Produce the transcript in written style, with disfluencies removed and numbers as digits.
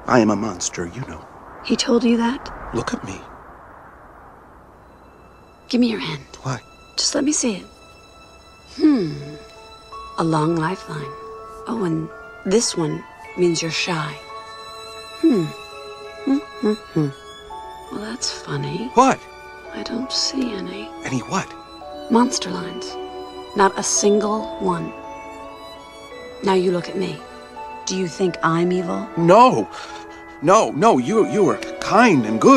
I am a monster, you know. He told you that? Look at me. Give me your hand. Why? Just let me see it. A long lifeline. Oh, and this one means you're shy. Well, that's funny. What? I don't see any. Any what? Monster lines. Not a single one. Now you look at me. Do you think I'm evil? No. No, you were kind and good.